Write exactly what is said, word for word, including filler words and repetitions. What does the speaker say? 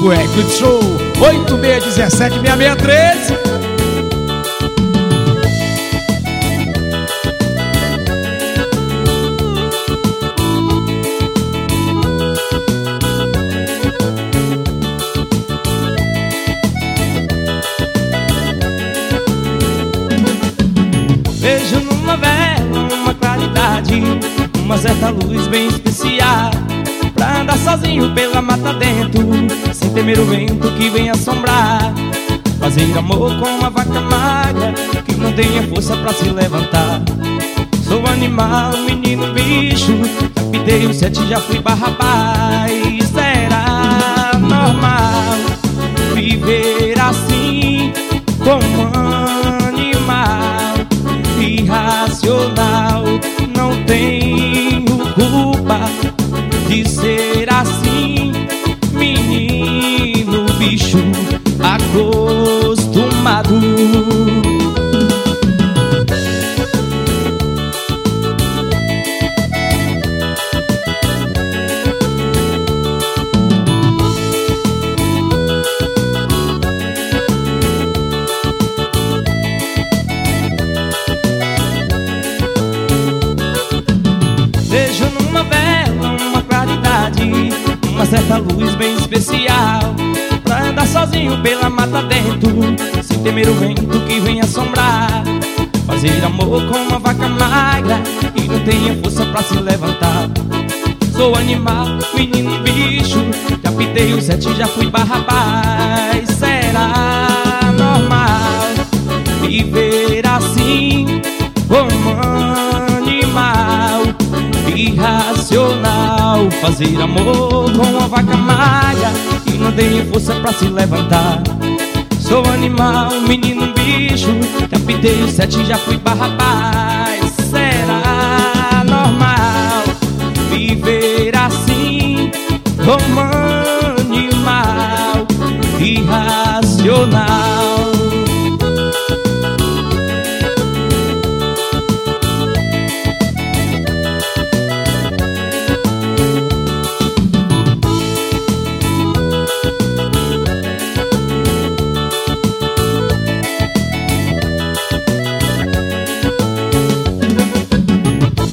Grupo Eclipse Show, oito seis um sete, seis seis um três. Vejo numa vela uma claridade, uma certa luz bem especial, pra andar sozinho pela mata dentro, sem temer o vento que vem assombrar. Fazer amor com uma vaca magra, que não tenha força pra se levantar. Sou animal, menino, bicho, já pitei o sete, já fui barrabás. Será normal viver assim como um animal irracional? Não tenho culpa de ser assim, menino, bicho acostumado. Vejo numa vela uma claridade, uma certa luz bem especial, pra andar sozinho pela mata dentro, sem temer o vento que vem assombrar. Fazer amor com uma vaca magra, que não tenha força pra se levantar. Sou animal, menino, bicho, já pitei o sete, já fui barrabás. Será normal viver assim como animal irracional? Fazer amor com uma vaca magra, que não tem força pra se levantar. Sou animal, menino, bicho, já pitei o sete, já fui barrabás.